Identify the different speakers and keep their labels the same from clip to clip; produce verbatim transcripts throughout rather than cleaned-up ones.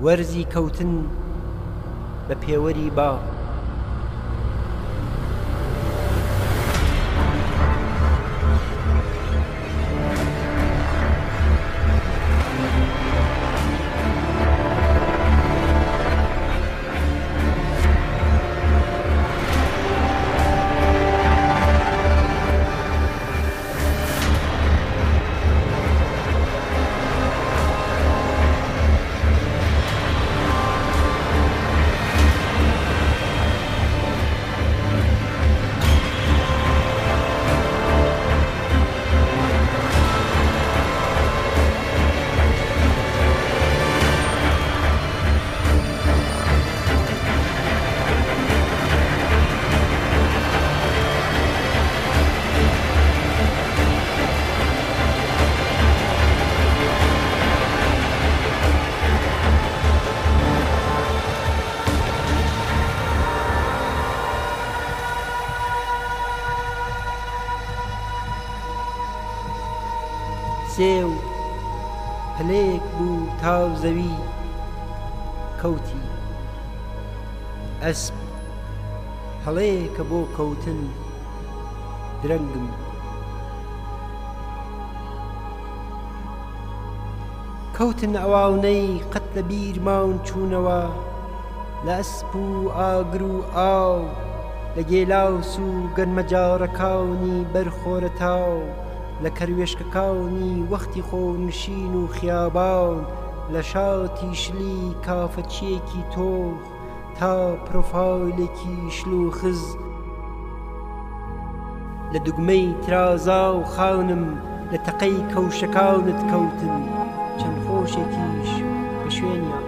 Speaker 1: وەرزی کەوتن بە پێوەری با سێو پلەیەک بوو تاو زەوی کەوتی ئەسپ هەڵەیەکە بۆ کەوتن درەنگم کەوتن ئەواونەی قەت لە بیر ماون چوونەوە لە ئەسپ و ئاگر و ئاو لە گێلاوس و گەنمەجارەکاونی بەرخۆرە تاو لە کەروێشکەکاونی وەختی خۆنشین و خیابان لە شاتی شلی کافەچیەکی تۆخ تا پرۆفایلێکی شل و خز لە دوگمەی ترازا و خاونم لە تەقەی کەوشەکاونت کەوتن چەند خۆشێکیش بە شوێنیان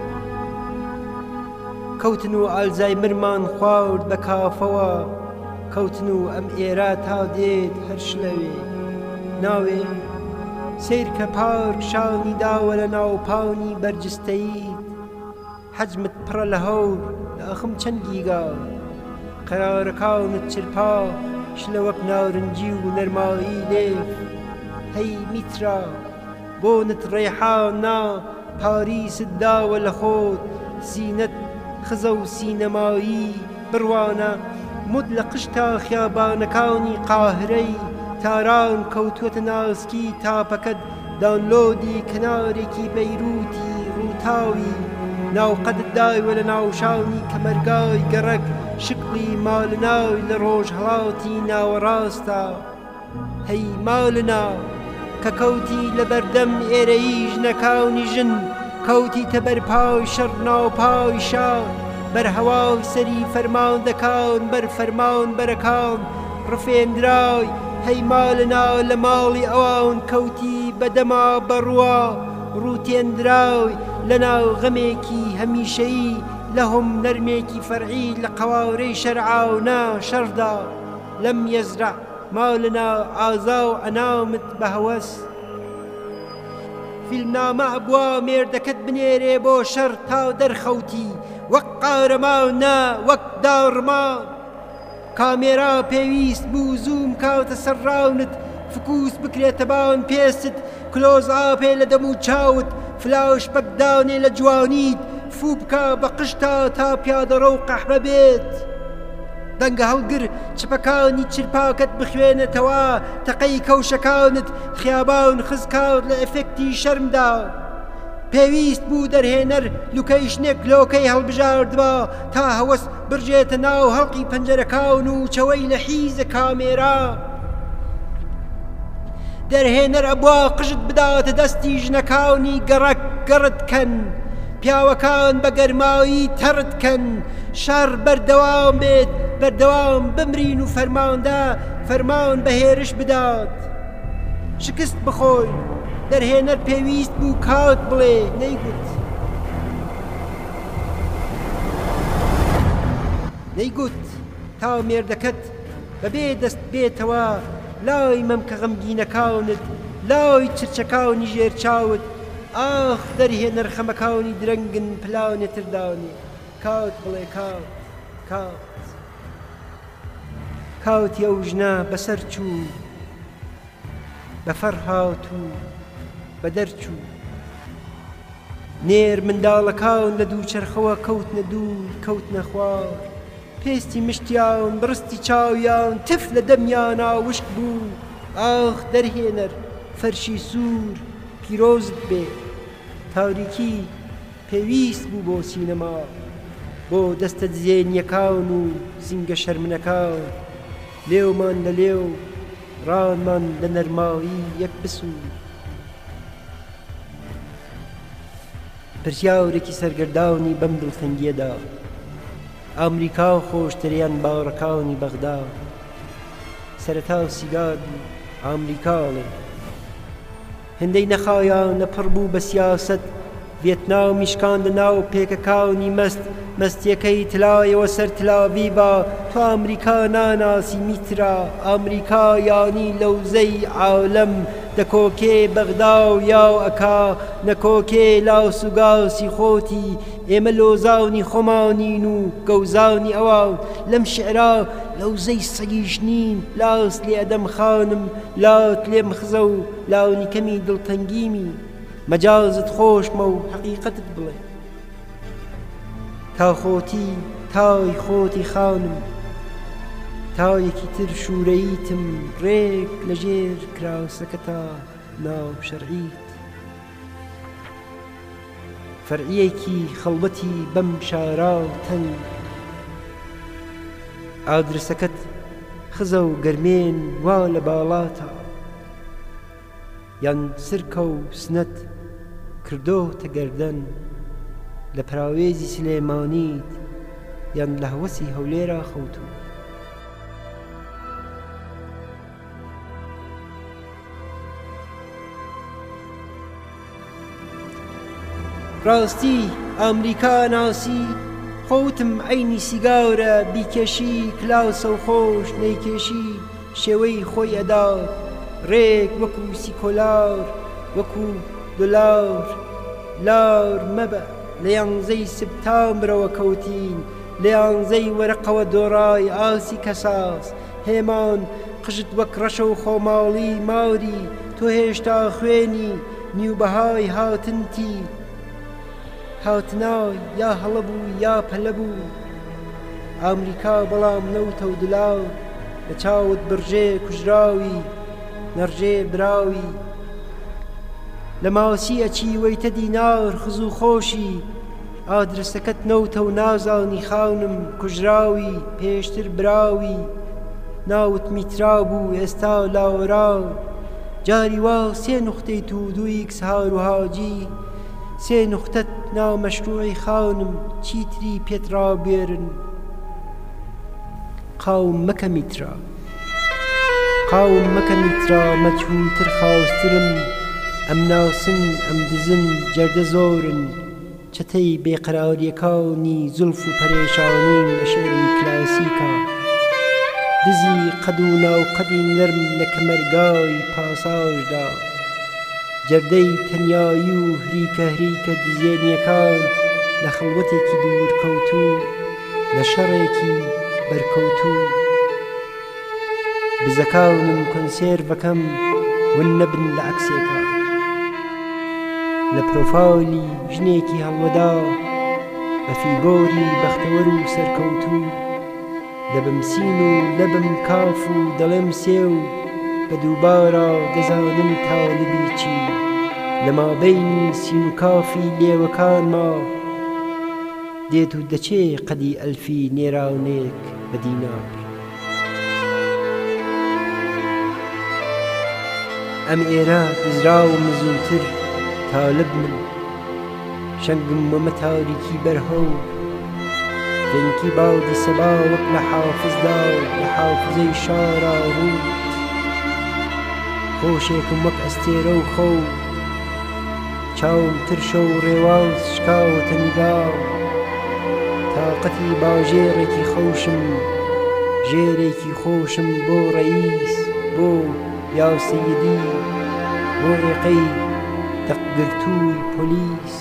Speaker 1: کەوتن و ئالزایمرمان خوارد بە کافەوە کەوتن و ئەم ئێرە تا دێت هەر شلەوێ ناوێ سیر کە پارک شانی داوە لە ناوپانی بەرجستەیت حەجمت پڕە لە هەور لە ئەخم چەند گیگا قەرارەکاونت چرپا شلە وەک ناورنجی و نەرمایی لێف هەی میترا بۆنت ڕێحان نا پاریست داوە لە خۆت سینەت خزە و سینەمایی بڕوانە مد لە قشتا خیابانەکانی قاهرەی تاران کەوتووەتە ناسکی تاپەکەت داونلۆدی کنارێکی بەیروتی ڕووتاوی ناوقەدت دایوە لە ناوشانی کەمەرگای گەڕەک شکڵی ماڵناوی لە ڕۆژهەڵاتی ناوەڕاستە هەی ماڵنا کە کەوتی لە بەردەم ئێرەیی ژنەکانی ژن کەوتی تە بەرپای شەڕ ناوپای شار بەرهەواوی سەری فەرماندەکان بەر فەرمان بەرەکان ڕفێنراوی هەی ماڵنا لە ماڵی ئەوان کەوتی بەدەما بەڕوا ڕووتێنراوی لە ناو غەمێکی هەمیشەیی لەهم نەرمێکی فەرعی لە قەواورەی شەرعاونا شەردا لەم یەزرع ماڵنا ئازا و ئەنامت بە هەوەس فیلمنامە ئەبوا مێردەکەت بنێرێ بۆ شەڕ تا دەرخەوتی وەک قارەمان نا وەک داڕمان کامێرا پێویست بوو زووم کاوتە سەرڕاونت فکوس بکرێتە باون پێست کلۆز ئاپێ لە دەم و چاوت فلاوش بەکدانێ لە جوانیت فو بکە بە قشتا تا پیادەڕە و قەحمە بێت دەنگە هەڵگر چپەکانی چرپاکەت بخوێنێتەوە تەقەی کەوشەکانت خیابان خزکاوت لە ئەفێکتی شەرمدا پێویست بوو دەرهێنەر لوکەیشنێک لۆکەی هەڵبژاردبا تا هەوەس برژێتە ناو هەڵقی پەنجەرەکان و چەوەی لە حیزە کامێرا دەرهێنەر ئەبوا قژت بداتە دەستی ژنەکانی گەڕەک گەڕتکەن پیاوەکان بە گەرمایی تەڕتکەن شەڕ بەردەوام بێت بەردەوام بمرین و فەرماندا فەرمان بە هێرش بدات شکست بخۆی دەرهێنەر پێویست بوو کات بڵێ نەیگوت نەیگوت تا مێردەکەت بەبێ دەست بێتەوە لای مەمکە غەمگینەکانت لای چرچەکانی ژێرچاوت ئاخ دەرهێنەر خەمەکانی درەنگن پلانێتردانی کات بڵێ کات کات کاوتی ئەو ژنە بەسەر چوو بەفەر هاتوو بە دەرچوو نێر منداڵەکان لە دووچەرخەوە کەوتنە دوور کەوتنە خوار پێستی مشتیان بڕستی چاویان تف لە دەمیانە وشک بوو ئاخ دەرهێنەر فەرشی سوور پیرۆزت بێ تاریکی پێویست بوو بۆ سینەما بۆ دەستە زێنیەکان و زینگە شەرمنەکان لێومان لە لێو ڕانمان لە نەرمایی یەک بسوور پرسیارێکی سەرگەردانی بەم دڵتەنگیەدا ئەمریکا خۆشترین باڕەکانی بەغدا سەرەتا سیگار ئەمریکاڵێ هەندەی نەخایان لەپڕ بوو بە سیاسەت ڤێتنامی شکاندە ناو پێکەکانی مەست مەستیەکەی تلایەوە سەر تلاڤیڤە تو ئەمریکا ناناسی میترا ئەمریکا یانی لەوزەی عالەم دەکۆکێ بەغدا و یاو ئەکا نەکۆکێ لاس و گاسی خۆتی ئێمە لۆزاونی خۆمانین و گەوزانی ئەوان لەم شعرا لەوزەی سەگیش نین لاس لێ ئەدەم خانم لات لێم خزە و لاونی کەمی دڵتەنگیمی مەجازت خۆشمە و حەقیقەتت بڵێ تا خۆتی تای خۆتی خانم تایەکی تر شوورەیتم ڕێک لە ژێر کراوسەکەتا ناو شەرعیت فەرعیەکی خەڵبەتی بەم شارا و تەنگ ئادرسەکەت خزە و گەرمێن وا لە باڵاتە یان سرکە و سنەت کردۆتە گەردەن لە پراوێزی سلێمانیت یان لە هەوەسی هەولێرا خەوتوو ڕاستی ئەمریکا ناسی خۆتم عەینی سیگارە بیکێشی کلاسە و خۆش نەیکێشی شێوەی خۆی ئەدا ڕێک وەکو سیکۆلار وەکو دۆلار لار مەبە لە یانزەی سبتامبرەوە کەوتین لە یانزەی وەرەقەوە دۆڕای ئاسی کەساس هێمان قژت وەک ڕەشە و خۆماڵی ماوری تۆ هێشتا خوێنی نیوبەهای هاتنتی هاتنای یا هەڵەبوو یا پەلەبوو ئەمریکا بەڵام نەوتە و دلاو لە چاوت برژێ کوژراوی نەڕژێ براوی لە ماسی ئەچی وەیتە دینار خز و خۆشی ئادرسەکەت نەوتە و نازانی خاونم کوژراوی پێشتر براوی ناوت میترا بوو ئێستا لاوەراو جاری وا سێ نوختەیت و دوو ئیکس هاروهاجی سێ نوختەت ناو مەشروعی خاونم چیتری پێترا بێرن قاوم مەکە میترا قاوم مەکە میترا مەجهولتر خاوسترم ئەم ناسن ئەم دزن جەردە زۆرن چەتەی بێقەراریەکانی زولف و پەرێشانین لە شێری کلاسیکا دزی قەد و ناوقەدی نەرم لە کەمەرگای پاساژدا جەردەی تەنیایی و هریکە هریکە دزێنیەکان لە خەڵوەتێکی دوورکەوتوو لە شەڕێکی بەرکەوتوو بزەکانم کۆنسێرڤەکەم ون نەبن لە عەکسێکە لە پرۆفایلی ژنێکی هەڵوەدا بە فیگۆری بەختەوەر و سەرکەوتوو لەبم سین و لەبم کاف و دەڵێم سێ و بە دووبارە دەزانم تاڵبی چی لە مابەینی سین و کافی لێوەکانما دێت و دەچێ قەدی ئەلفی نێراونێک بە دینار ئەم ئێرە دزراوم زووتر تالب من شەنگم وەمە تاریکی بەرهەو فێنکی باودی سەبا وەک لە حافزدا لە حافزەی شارا ڕوو خۆشێکم وەک ئەستێرە و خەو چاوم ترشە و ڕێواز شکاوەتە نیگاو تاقەتی باژێڕێکی خۆشم ژێرێکی خۆشم بۆ ڕەئیس بۆ یا سەیدی بۆ ڕێقەی تەقگرتووی پۆلیس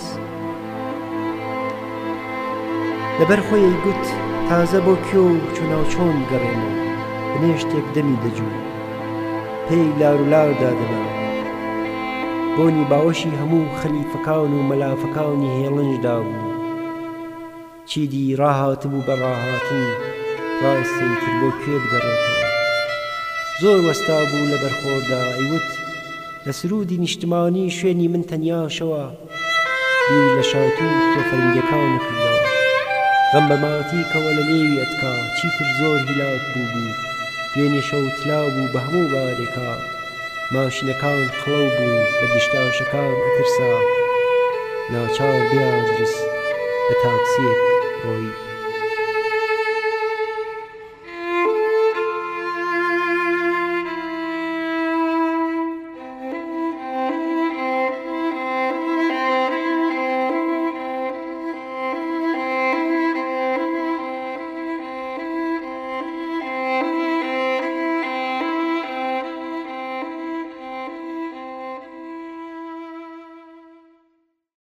Speaker 1: لەبەر خۆی گوت تازە بۆ کێو چۆناو چۆن گەڕێمەوە بنێشتێک دەمی دەجوو پێی لار و لاودا دەبا بۆنی باوەشی هەموو خەلیفەکان و مەلافەکانی هێڵنجدا بوو چیدی ڕاهات بوو بە ڕاهاتن ڕاستەیتر بۆ کوێ بگەڕێتەوە زۆر وەستا بوو لە بەرخۆردا ئەیوت لە سرودی نیشتمانی شوێنی من تەنیاشەوە بیر لە شاتوو تۆفەرنگیەکان کردەوە غەم بە ماتیکەوە لە لێوی ئەتکا چیتر زۆر هیلاک بوو بوو دوێنێ شەو تلاو بوو بە هەموو بارێکا ماشینەکان خڵەو بوو بە دیشتاشەکان ئەترسا ناچار بیادرس بە تاکسیەک ڕۆی